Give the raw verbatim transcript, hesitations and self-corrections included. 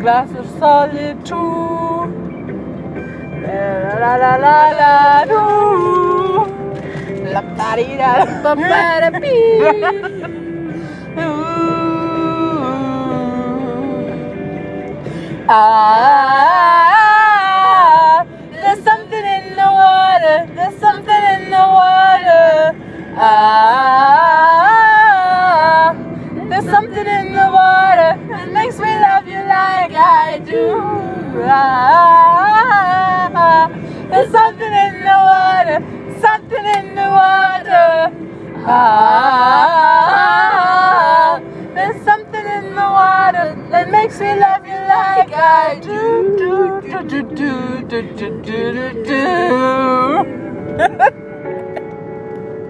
glass of solitude. La la la la la do. La da di da ba ba da bee. Ah, there's something in the water. There's something in the water. Ah, there's something in the water that makes me love you like I do. Ah, there's something in the water. Something in the water. Ah, there's something in the water that makes me love you like I do. Do do do do do do do do.